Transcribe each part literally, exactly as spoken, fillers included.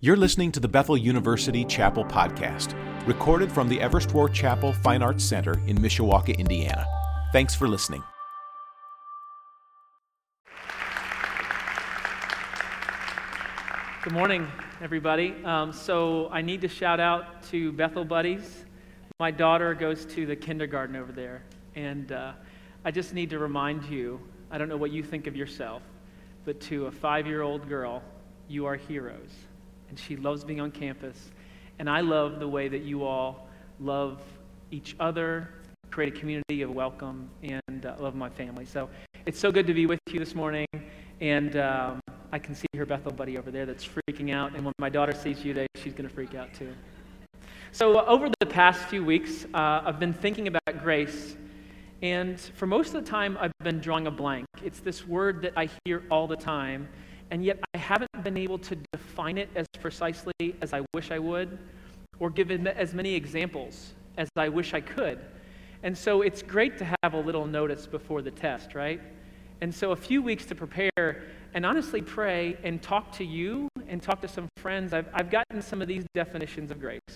You're listening to the Bethel University Chapel Podcast, recorded from the Everest War Chapel Fine Arts Center in Mishawaka, Indiana. Thanks for listening. Good morning, everybody. Um, so I need to shout out to Bethel Buddies. My daughter goes to the kindergarten over there, and uh, I just need to remind you, I don't know what you think of yourself, but to a five-year-old girl, you are heroes. And she loves being on campus. And I love the way that you all love each other, create a community of welcome, and uh, love my family. So it's so good to be with you this morning. And um, I can see her Bethel buddy over there that's freaking out. And when my daughter sees you today, she's going to freak out too. So uh, over the past few weeks, uh, I've been thinking about grace. And for most of the time, I've been drawing a blank. It's this word that I hear all the time. And yet I haven't been able to define it as precisely as I wish I would, or give it as many examples as I wish I could. And so it's great to have a little notice before the test, right? And so a few weeks to prepare and honestly pray and talk to you and talk to some friends. I've, I've gotten some of these definitions of grace.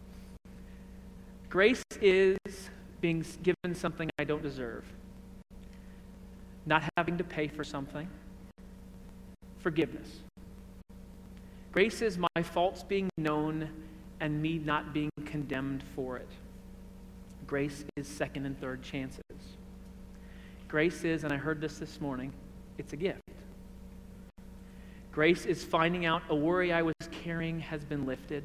Grace is being given something I don't deserve, not having to pay for something. Forgiveness. Grace is my faults being known and me not being condemned for it. Grace is second and third chances. Grace is, and I heard this this morning, it's a gift. Grace is finding out a worry I was carrying has been lifted.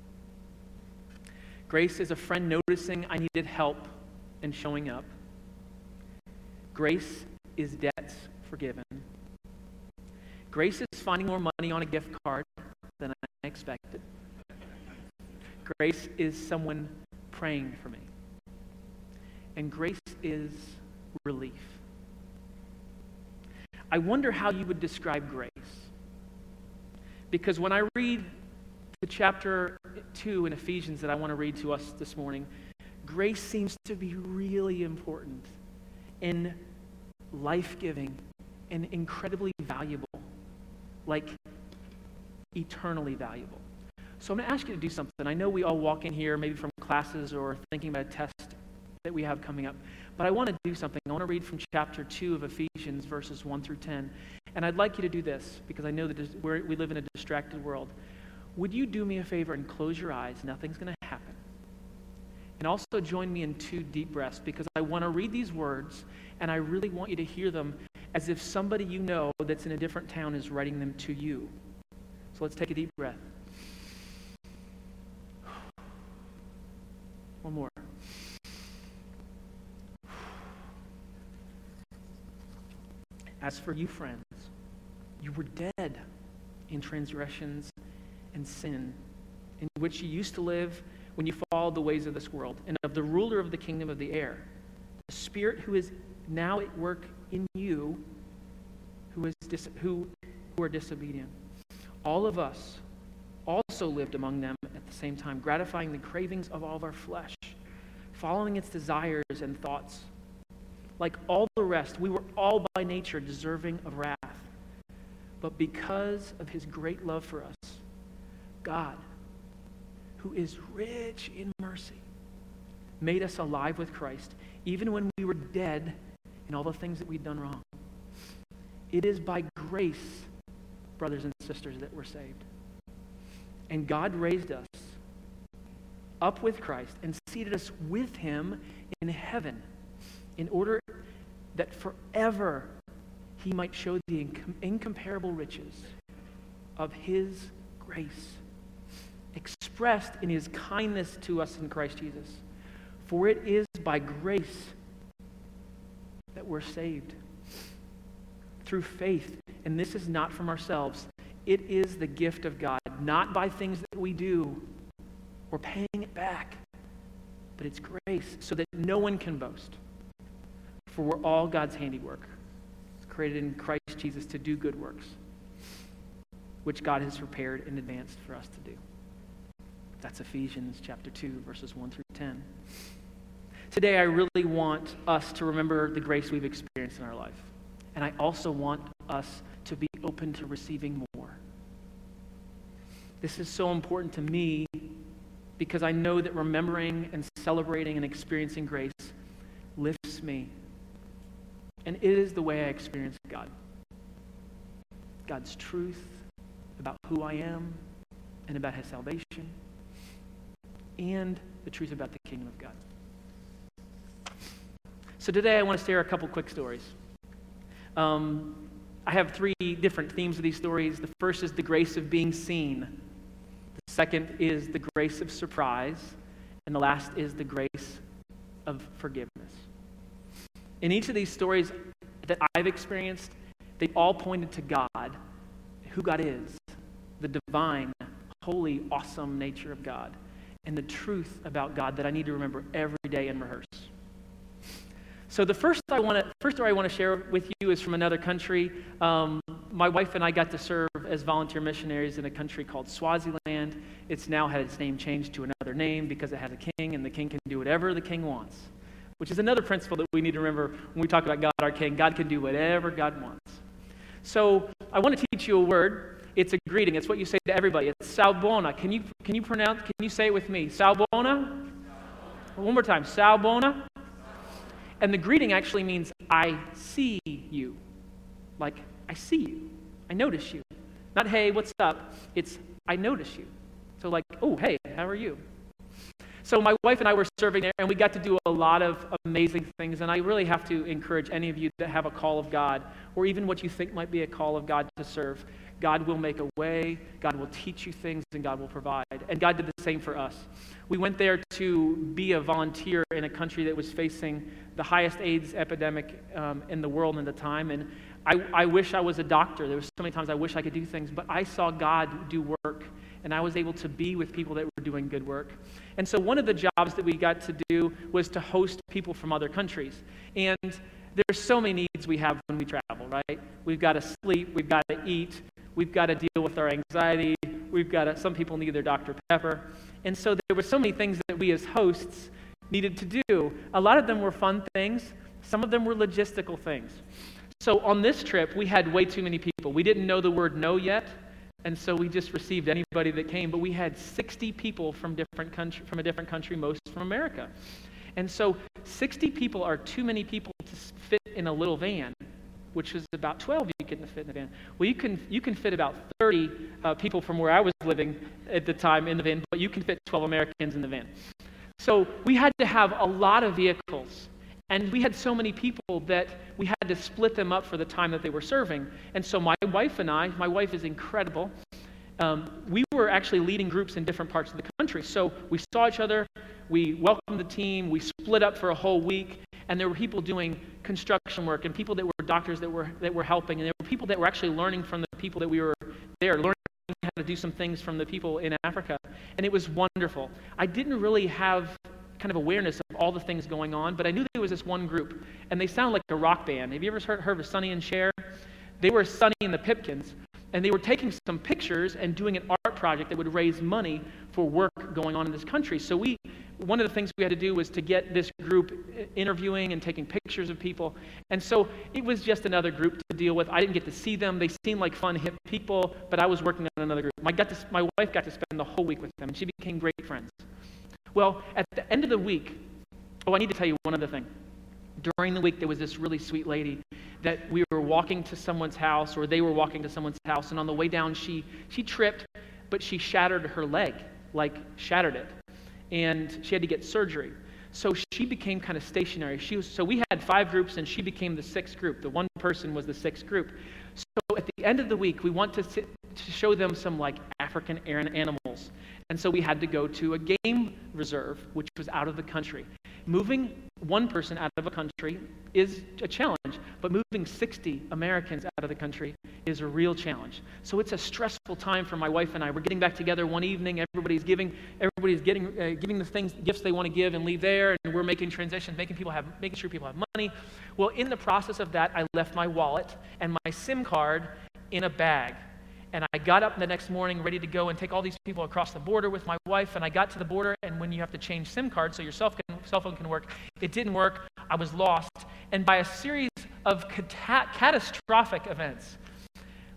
Grace is a friend noticing I needed help and showing up. Grace is debts forgiven. Grace is finding more money on a gift card than I expected. Grace is someone praying for me. And grace is relief. I wonder how you would describe grace. Because when I read the chapter two in Ephesians that I want to read to us this morning, grace seems to be really important and life-giving and incredibly valuable. Like eternally valuable. So I'm going to ask you to do something. I know we all walk in here maybe from classes or thinking about a test that we have coming up, but I want to do something. I want to read from chapter two of Ephesians, verses one through ten. And I'd like you to do this because I know that we're, we live in a distracted world. Would you do me a favor and close your eyes? Nothing's going to happen. And also join me in two deep breaths because I want to read these words and I really want you to hear them as if somebody you know that's in a different town is writing them to you. So let's take a deep breath. One more. As for you, friends, you were dead in transgressions and sin, in which you used to live when you followed the ways of this world, and of the ruler of the kingdom of the air, the spirit who is now at work in you, who is dis- who, who are disobedient. All of us also lived among them at the same time, gratifying the cravings of all of our flesh, following its desires and thoughts. Like all the rest, we were all by nature deserving of wrath. But because of his great love for us, God, who is rich in mercy, made us alive with Christ, even when we were dead in all the things that we'd done wrong. It is by grace, brothers and sisters, that we're saved. And God raised us up with Christ and seated us with him in heaven in order that forever he might show the incom- incomparable riches of his grace expressed in his kindness to us in Christ Jesus. For it is by grace that we're saved through faith. And this is not from ourselves. It is the gift of God, not by things that we do or paying it back, but it's grace so that no one can boast. For we're all God's handiwork. It's created in Christ Jesus to do good works, which God has prepared in advance for us to do. That's Ephesians chapter two, verses one through ten. Today, I really want us to remember the grace we've experienced in our life. And I also want us to be open to receiving more. This is so important to me because I know that remembering and celebrating and experiencing grace lifts me. And it is the way I experience God. God's truth about who I am and about his salvation, and the truth about the kingdom of God. So today I want to share a couple quick stories. Um, I have three different themes of these stories. The first is the grace of being seen. The second is the grace of surprise. And the last is the grace of forgiveness. In each of these stories that I've experienced, they all pointed to God, who God is, the divine, holy, awesome nature of God, and the truth about God that I need to remember every day and rehearse. So the first I want to first story I want to share with you is from another country. Um, my wife and I got to serve as volunteer missionaries in a country called Swaziland. It's now had its name changed to another name because it has a king, and the king can do whatever the king wants, which is another principle that we need to remember when we talk about God, our king. God can do whatever God wants. So I want to teach you a word. It's a greeting. It's what you say to everybody. It's Sawubona. Can you can you pronounce? Can you say it with me? Sawubona. One more time. Sawubona. And the greeting actually means I see you. Like, I see you. I notice you. Not, hey, what's up? It's, I notice you. So like, oh, hey, how are you? So my wife and I were serving there, and we got to do a lot of amazing things. And I really have to encourage any of you that have a call of God, or even what you think might be a call of God to serve. God will make a way, God will teach you things, and God will provide. And God did the same for us. We went there to be a volunteer in a country that was facing the highest AIDS epidemic um, in the world at the time. And I, I wish I was a doctor. There were so many times I wish I could do things, but I saw God do work, and I was able to be with people that were doing good work. And so one of the jobs that we got to do was to host people from other countries. And there's so many needs we have when we travel, right? We've got to sleep, we've got to eat, we've got to deal with our anxiety, we've got to, some people need their Doctor Pepper. And so there were so many things that we as hosts needed to do. A lot of them were fun things, some of them were logistical things. So on this trip, we had way too many people. We didn't know the word no yet, and so we just received anybody that came, but we had sixty people from different country, from a different country, most from America. And so sixty people are too many people to fit in a little van, which is about twelve you can fit in the van. Well, you can you can fit about thirty uh, people from where I was living at the time in the van, but you can fit twelve Americans in the van. So we had to have a lot of vehicles, and we had so many people that we had to split them up for the time that they were serving. And so my wife and I, my wife is incredible, um, we were actually leading groups in different parts of the country. So we saw each other, we welcomed the team, we split up for a whole week, and there were people doing construction work and people that were doctors that were that were helping, and there were people that were actually learning from the people that we were there, learning how to do some things from the people in Africa, and it was wonderful. I didn't really have kind of awareness of all the things going on, but I knew there was this one group, and they sound like a rock band. Have you ever heard, heard of Sonny and Cher? They were Sonny and the Pipkins, and they were taking some pictures and doing an art project that would raise money for work going on in this country. So we, one of the things we had to do was to get this group interviewing and taking pictures of people. And so it was just another group to deal with. I didn't get to see them. They seemed like fun, hip people, but I was working on another group. My, got to, my wife got to spend the whole week with them, and she became great friends. Well, at the end of the week, oh, I need to tell you one other thing. During the week, there was this really sweet lady that we were walking to someone's house, or they were walking to someone's house, and on the way down, she she tripped, but she shattered her leg, like shattered it, and she had to get surgery. So she became kind of stationary. She was, so we had five groups, and she became the sixth group. The one person was the sixth group. So at the end of the week, we want to, sit, to show them some like African animals. And so we had to go to a game reserve, which was out of the country. Moving one person out of a country is a challenge, but moving sixty Americans out of the country is a real challenge. So it's a stressful time for my wife and I. We're getting back together one evening. Everybody's giving, everybody's getting, uh, giving the things, gifts they want to give and leave there, and we're making transitions, making people have, making sure people have money. Well, in the process of that, I left my wallet and my SIM card in a bag. And I got up the next morning ready to go and take all these people across the border with my wife, and I got to the border, and when you have to change SIM cards so your cell, can, cell phone can work, it didn't work. I was lost. And by a series of cata- catastrophic events,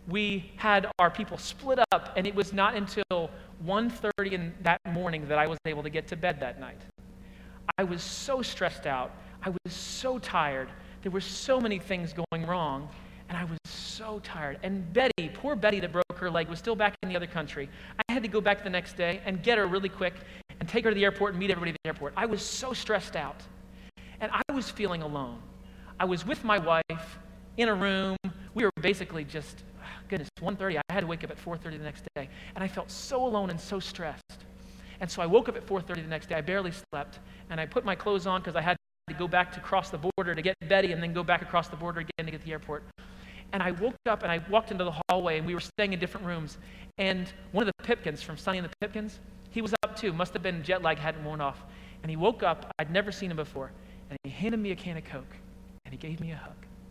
we had our people split up, and it was not until one thirty in that morning that I was able to get to bed that night. I was so stressed out. I was so tired. There were so many things going wrong, and I was so tired. And Betty, poor Betty that broke her leg, was still back in the other country. I had to go back the next day and get her really quick and take her to the airport and meet everybody at the airport. I was so stressed out, and I was feeling alone. I was with my wife in a room. We were basically just, goodness, one thirty. I had to wake up at four thirty the next day, and I felt so alone and so stressed. And so I woke up at four thirty the next day. I barely slept, and I put my clothes on because I had to go back to cross the border to get Betty and then go back across the border again to get to the airport. And I woke up and I walked into the hallway, and we were staying in different rooms. And one of the Pipkins from Sonny and the Pipkins, he was up too. Must have been jet lag, hadn't worn off. And he woke up. I'd never seen him before. And he handed me a can of Coke, and he gave me a hug.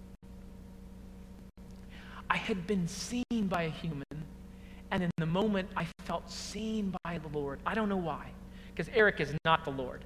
I had been seen by a human, and in the moment, I felt seen by the Lord. I don't know why, because Eric is not the Lord.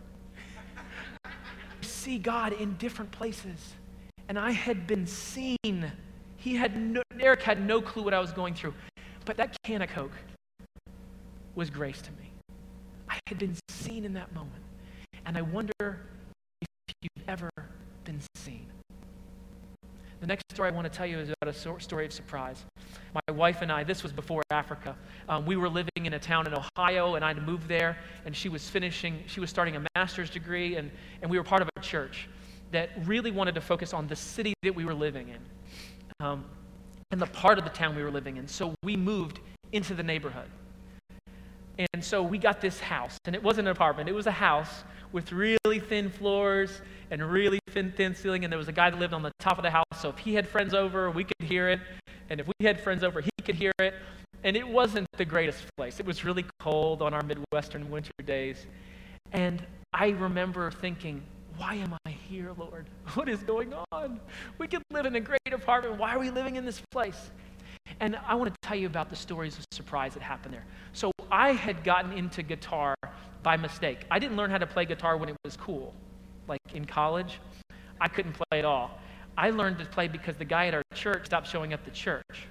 I see God in different places, and I had been seen. He had no, Eric had no clue what I was going through, but that can of Coke was grace to me. I had been seen in that moment, and I wonder if you've ever been seen. The next story I want to tell you is about a story of surprise. My wife and I, this was before Africa, um, we were living in a town in Ohio, and I'd moved there, and she was finishing, she was starting a master's degree, and, and we were part of a church that really wanted to focus on the city that we were living in, um, and the part of the town we were living in. So we moved into the neighborhood. And so we got this house, and it wasn't an apartment, it was a house with really thin floors and really thin, thin ceiling, and there was a guy that lived on the top of the house, so if he had friends over, we could hear it, and if we had friends over, he could hear it, and it wasn't the greatest place. It was really cold on our Midwestern winter days, and I remember thinking, why am I here, Lord? What is going on? We could live in a great apartment. Why are we living in this place? And I want to tell you about the stories of surprise that happened there. So I had gotten into guitar by mistake. I didn't learn how to play guitar when it was cool. Like in college, I couldn't play at all. I learned to play because the guy at our church stopped showing up to church.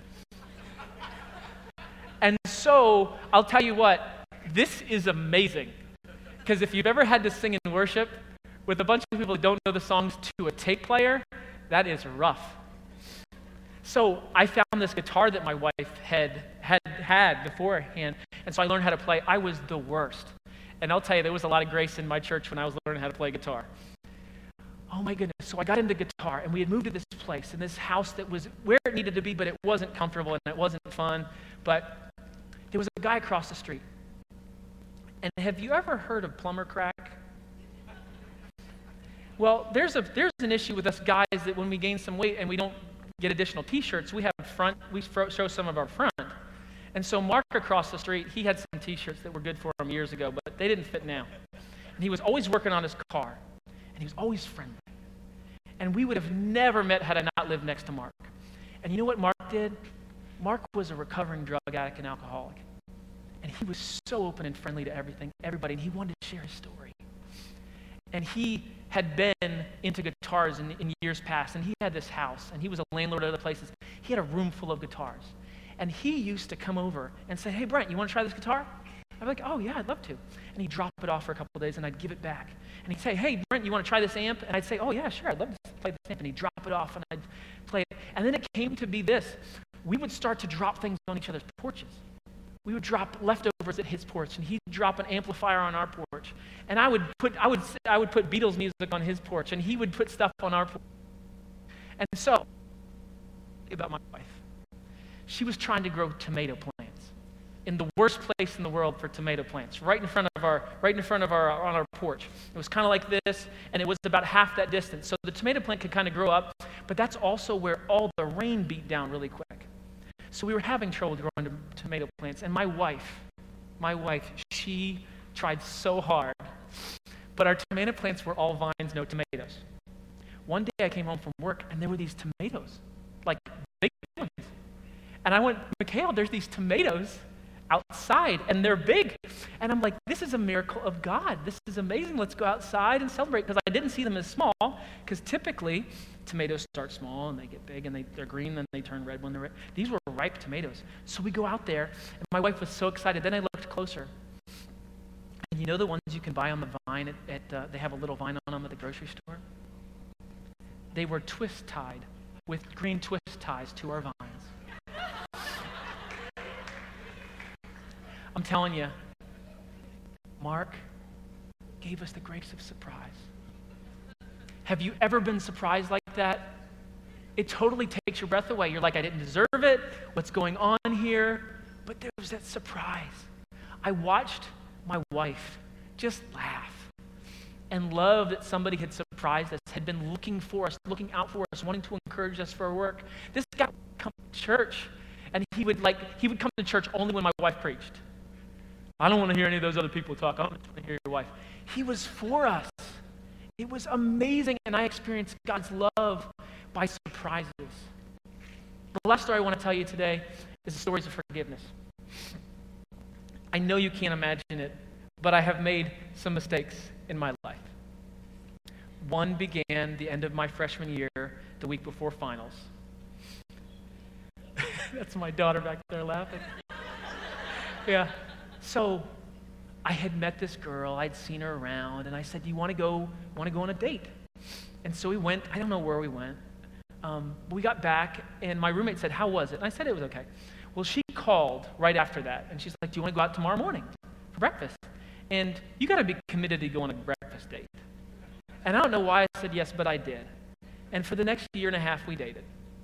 And so I'll tell you what, this is amazing. Because if you've ever had to sing in worship with a bunch of people who don't know the songs to a tape player, that is rough. So I found this guitar that my wife had had had beforehand, and so I learned how to play. I was the worst. And I'll tell you, there was a lot of grace in my church when I was learning how to play guitar. Oh my goodness. So I got into guitar, and we had moved to this place, in this house that was where it needed to be, but it wasn't comfortable, and it wasn't fun. But there was a guy across the street. And have you ever heard of plumber crack? Well, there's a there's an issue with us guys that when we gain some weight and we don't get additional t-shirts, we have front, we show some of our front. And so Mark across the street, he had some t-shirts that were good for him years ago, but they didn't fit now. And he was always working on his car, and he was always friendly. And we would have never met had I not lived next to Mark. And you know what Mark did? Mark was a recovering drug addict and alcoholic. And he was so open and friendly to everything, everybody, and he wanted to share his story. And he had been into guitars in, in years past, and he had this house, and he was a landlord at other places. He had a room full of guitars. And he used to come over and say, hey, Brent, you want to try this guitar? I'd be like, oh, yeah, I'd love to. And he'd drop it off for a couple of days, and I'd give it back. And he'd say, hey, Brent, you want to try this amp? And I'd say, oh, yeah, sure, I'd love to play this amp. And he'd drop it off, and I'd play it. And then it came to be this. We would start to drop things on each other's porches. We would drop leftovers at his porch, and he'd drop an amplifier on our porch. And I would put I would I would put Beatles music on his porch, and he would put stuff on our porch. And so, about my wife, she was trying to grow tomato plants in the worst place in the world for tomato plants, right in front of our right in front of our on our porch. It was kind of like this, and it was about half that distance. So the tomato plant could kind of grow up, but that's also where all the rain beat down really quick. So we were having trouble growing tomato plants, and my wife, my wife, she tried so hard, but our tomato plants were all vines, no tomatoes. One day I came home from work, and there were these tomatoes, like big ones. And I went, Mikhail, there's these tomatoes outside, and they're big. And I'm like, this is a miracle of God. This is amazing. Let's go outside and celebrate, because I didn't see them as small, because typically tomatoes start small and they get big and they, they're green, then they turn red when they're red. These were ripe tomatoes. So we go out there, and my wife was so excited. Then I looked closer. And you know the ones you can buy on the vine at, at uh, they have a little vine on them at the grocery store? They were twist tied with green twist ties to our vines. I'm telling you, Mark gave us the grace of surprise. Have you ever been surprised like that? It totally takes your breath away. You're like, I didn't deserve it. What's going on here? But there was that surprise. I watched my wife just laugh and love that somebody had surprised us, had been looking for us, looking out for us, wanting to encourage us for our work. This guy would come to church, and he would like he would come to church only when my wife preached. I don't want to hear any of those other people talk. I want to hear your wife. He was for us. It was amazing, and I experienced God's love by surprises. The last story I want to tell you today is the stories of forgiveness. I know you can't imagine it, but I have made some mistakes in my life. One began the end of my freshman year, the week before finals. That's my daughter back there laughing. Yeah. So I had met this girl, I'd seen her around, and I said, you want to go want to go on a date? And so we went. I don't know where we went. Um, but we got back, and my roommate said, how was it? And I said it was okay. Well, she called right after that, and she's like, do you want to go out tomorrow morning for breakfast? And you got to be committed to go on a breakfast date. And I don't know why I said yes, but I did. And for the next year and a half, we dated.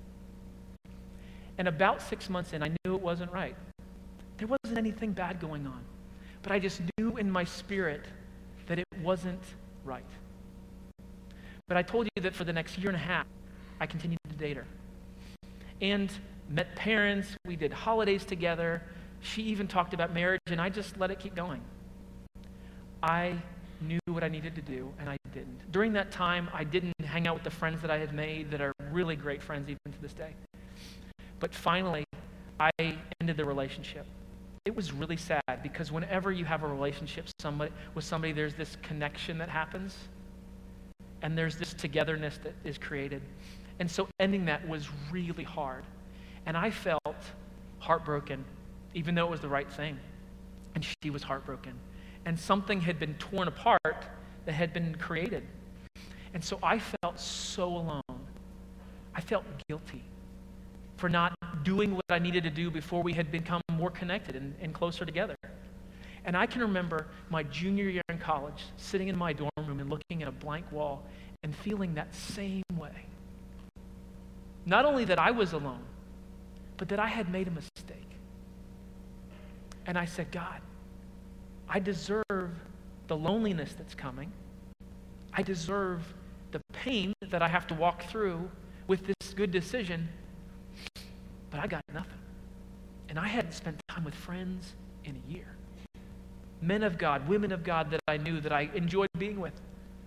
And about six months in, I knew it wasn't right. There wasn't anything bad going on. But I just knew in my spirit that it wasn't right. But I told you that for the next year and a half, I continued to date her. And met parents, we did holidays together. She even talked about marriage, and I just let it keep going. I knew what I needed to do, and I didn't. During that time, I didn't hang out with the friends that I had made that are really great friends even to this day. But finally, I ended the relationship. It was really sad because whenever you have a relationship somebody, with somebody, there's this connection that happens, and there's this togetherness that is created. And so ending that was really hard. And I felt heartbroken, even though it was the right thing. And she was heartbroken. And something had been torn apart that had been created. And so I felt so alone. I felt guilty for not doing what I needed to do before we had become more connected and, and closer together. And I can remember my junior year in college, sitting in my dorm room and looking at a blank wall and feeling that same way. Not only that I was alone, but that I had made a mistake. And I said, God, I deserve the loneliness that's coming. I deserve the pain that I have to walk through with this good decision, but I got nothing. And I hadn't spent time with friends in a year. Men of God, women of God that I knew, that I enjoyed being with.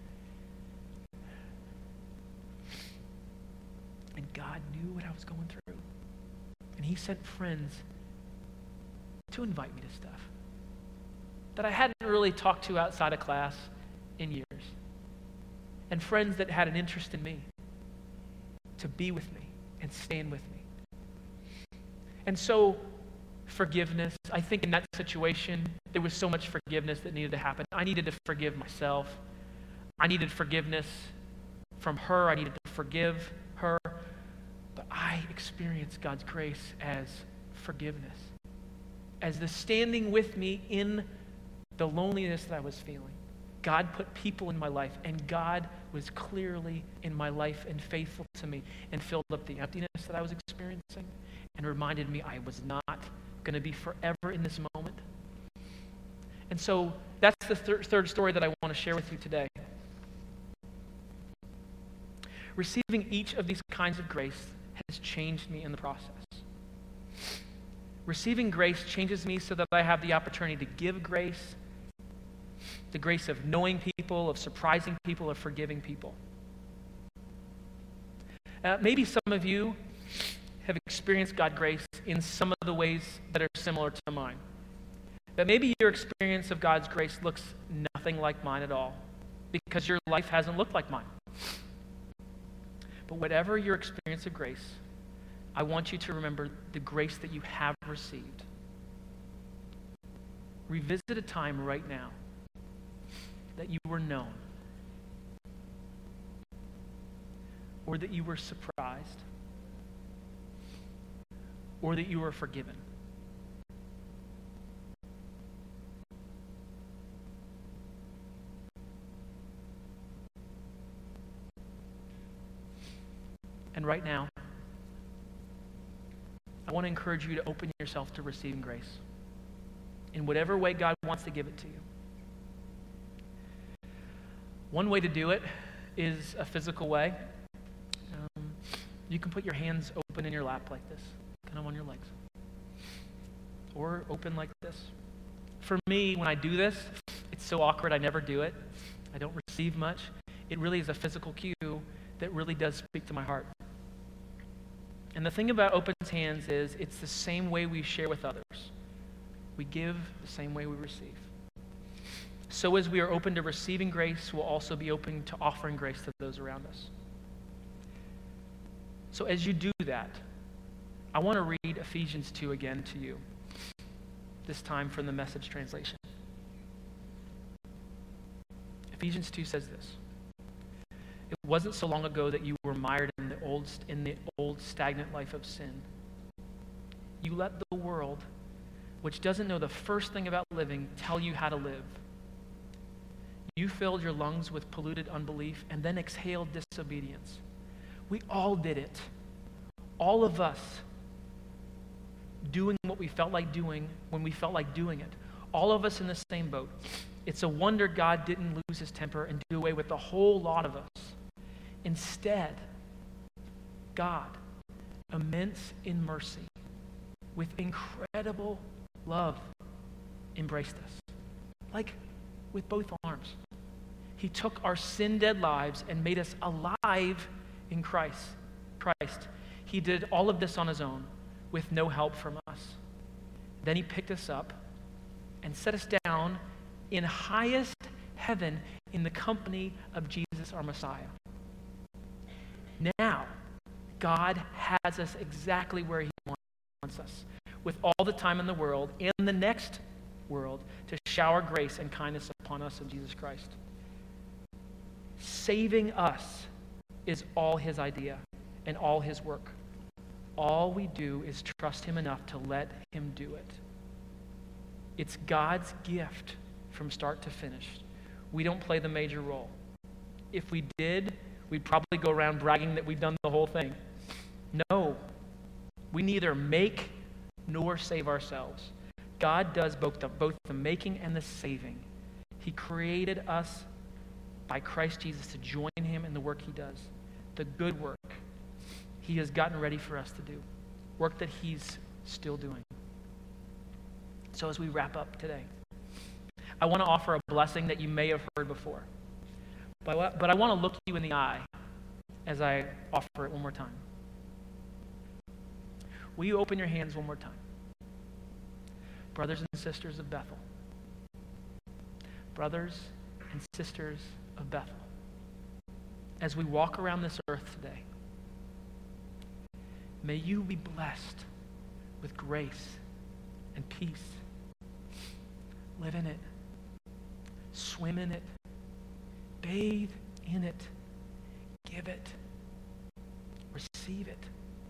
And God knew what I was going through. And he sent friends to invite me to stuff that I hadn't really talked to outside of class in years. And friends that had an interest in me to be with me and stand with me. And so forgiveness, I think in that situation, there was so much forgiveness that needed to happen. I needed to forgive myself. I needed forgiveness from her. I needed to forgive her. But I experienced God's grace as forgiveness, as the standing with me in the loneliness that I was feeling. God put people in my life, and God was clearly in my life and faithful to me and filled up the emptiness that I was experiencing and reminded me I was not going to be forever in this moment. And so that's the thir- third story that I want to share with you today. Receiving each of these kinds of grace has changed me in the process. Receiving grace changes me so that I have the opportunity to give grace, the grace of knowing people, of surprising people, of forgiving people. Uh, maybe some of you have experienced God's grace in some of the ways that are similar to mine. But maybe your experience of God's grace looks nothing like mine at all, because your life hasn't looked like mine. But whatever your experience of grace, I want you to remember the grace that you have received. Revisit a time right now that you were known, or that you were surprised, or that you were forgiven. And right now, I want to encourage you to open yourself to receiving grace in whatever way God wants to give it to you. One way to do it is a physical way. Um, you can put your hands open in your lap like this, kind of on your legs, or open like this. For me, when I do this, it's so awkward, I never do it. I don't receive much. It really is a physical cue that really does speak to my heart. And the thing about open hands is it's the same way we share with others. We give the same way we receive. So as we are open to receiving grace, we'll also be open to offering grace to those around us. So as you do that, I want to read Ephesians two again to you, this time from the Message translation. Ephesians two says this: "It wasn't so long ago that you were mired in the old in the old stagnant life of sin. You let the world, which doesn't know the first thing about living, tell you how to live. You filled your lungs with polluted unbelief and then exhaled disobedience. We all did it. All of us doing what we felt like doing when we felt like doing it. All of us in the same boat. It's a wonder God didn't lose his temper and do away with a whole lot of us. Instead, God, immense in mercy, with incredible love, embraced us, like with both arms. He took our sin-dead lives and made us alive in Christ. Christ. He did all of this on his own, with no help from us. Then he picked us up and set us down in highest heaven in the company of Jesus, our Messiah. Now, God has us exactly where he wants us, with all the time in the world and the next world to shower grace and kindness upon us in Jesus Christ. Saving us is all his idea and all his work. All we do is trust him enough to let him do it. It's God's gift from start to finish. We don't play the major role. If we did, we'd probably go around bragging that we've done the whole thing. No, we neither make nor save ourselves. God does both the, both the making and the saving. He created us by Christ Jesus to join him in the work he does, the good work he has gotten ready for us to do, work that he's still doing. So as we wrap up today, I want to offer a blessing that you may have heard before, but, but I want to look you in the eye as I offer it one more time. Will you open your hands one more time? Brothers and sisters of Bethel. Brothers and sisters of Bethel. As we walk around this earth today, may you be blessed with grace and peace. Live in it. Swim in it. Bathe in it. Give it. Receive it.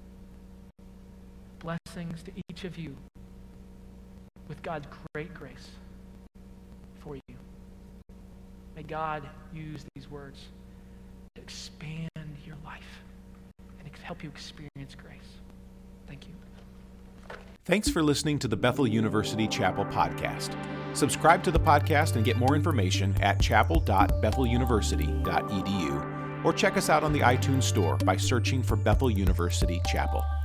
Blessings to each of you with God's great grace for you. May God use these words to expand your life and help you experience grace. Thank you. Thanks for listening to the Bethel University Chapel podcast. Subscribe to the podcast and get more information at chapel dot bethel university dot e d u or check us out on the iTunes Store by searching for Bethel University Chapel.